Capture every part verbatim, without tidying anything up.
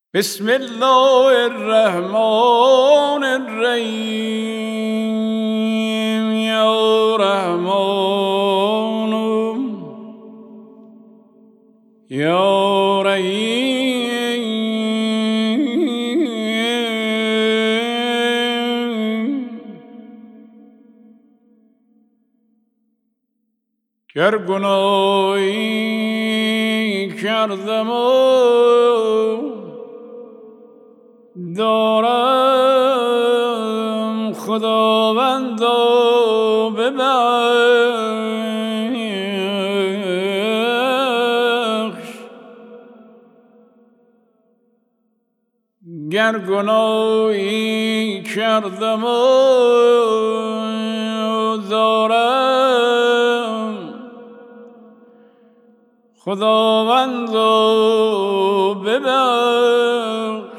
بسم الله الرحمن الرحیم یا رحمان یا رحیم. گر گناهی کردم دارم خداوندا ببخش. گر گناهی کردم دارم خداوندا ببخش.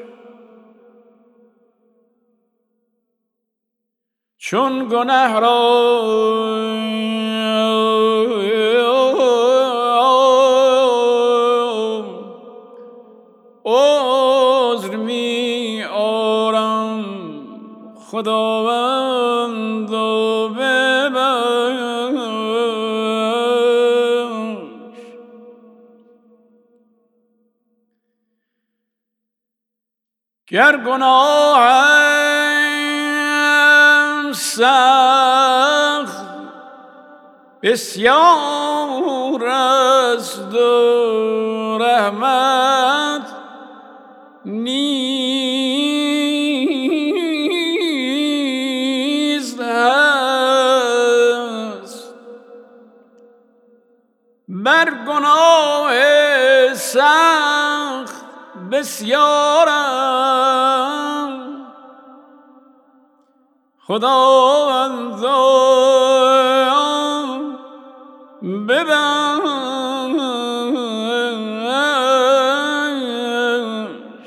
چون گناه را عذر می آرم خداوندا ببخش. گر گناه سخت بسیار است و رحمت نیز هست. بر گناه سخت بسیارم خداوندا ببخش.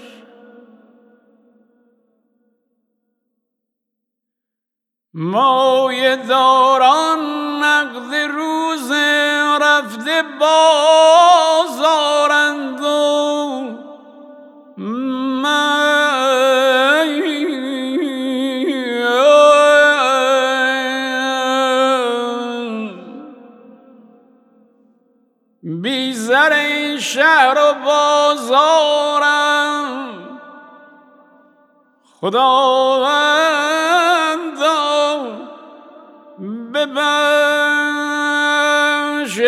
مایه داران نقد روز رفته بازارند و من بی زر این شهر و بازارم خداوندا ببخش.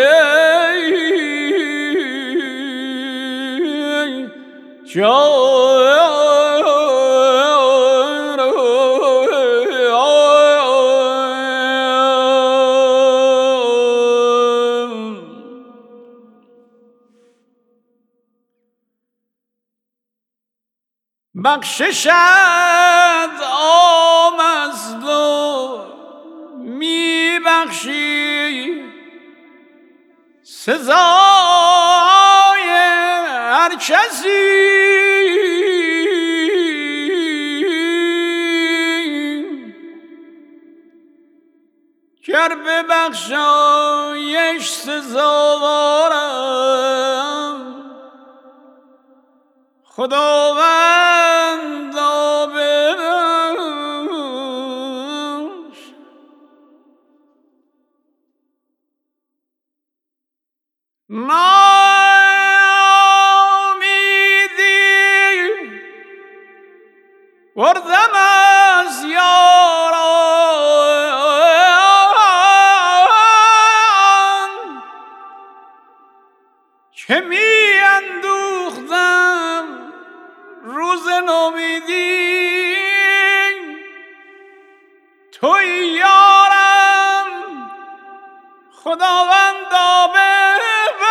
بخششت عام است و می بخشی سزای هر کسی. گر ببخشایش سزاوارم خداوندا ببخش. ناامیدی بردم از یاران که می اندوختم روز نومیدی. توی یارم خداوندا ببخش.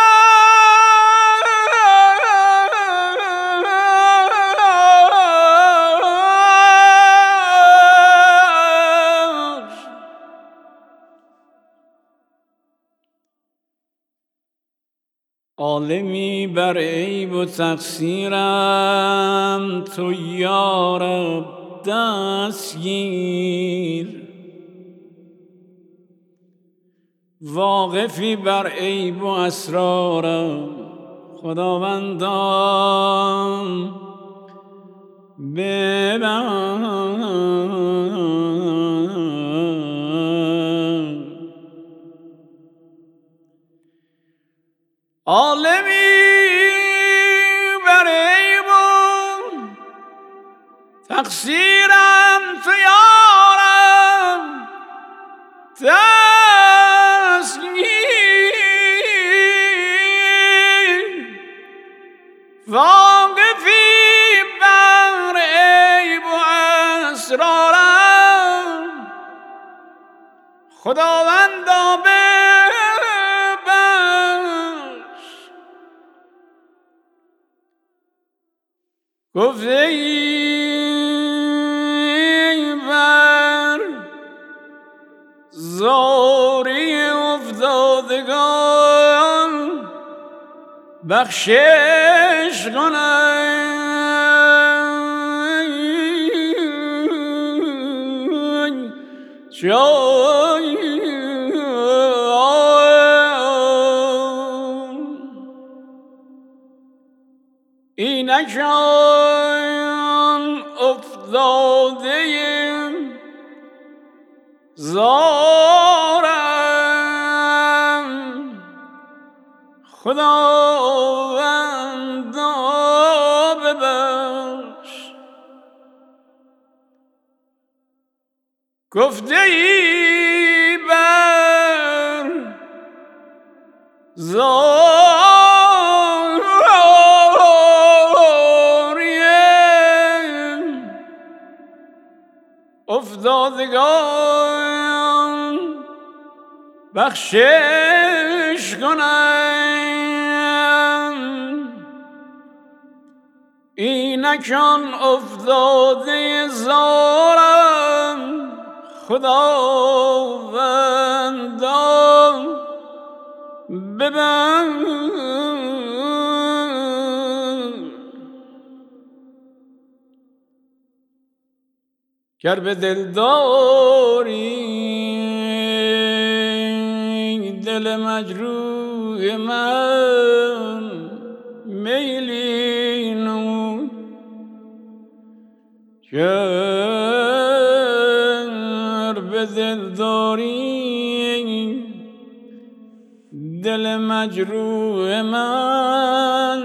عالمی بر عیب و تقصیرم تو یارب دستگیر. واقفی بر عیب و اسرارم خداوندان ببر عالمی بر عیبم تقصیرم تو یارم تسلیم واقفی بر عیب و اسرارم خداوندا ببخش گفته ای بر زاری افتادگان بخشش کنم جای اینکان افتاده زارم خداوندا ببخش گفته ای بر زاریم افتادگان بخشش کنم اینکان افتاده زارم خداوندا ببخش گر به دلداری دل مجروح من میلی نمود گر به دلداری دل مجروح من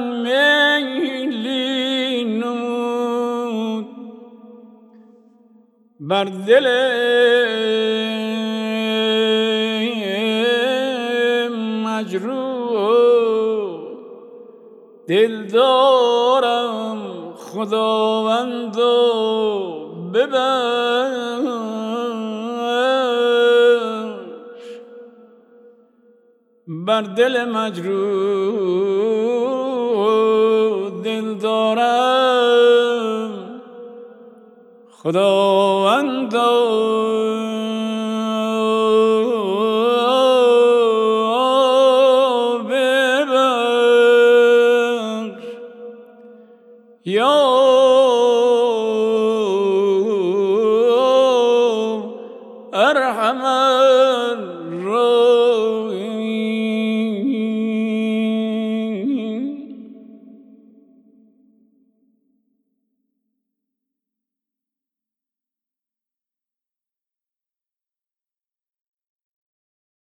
میلی نمود بر دل مجروح دل دارم خداوندا ببخش بر دل مجروح دل دارم خداوندا ببخش یا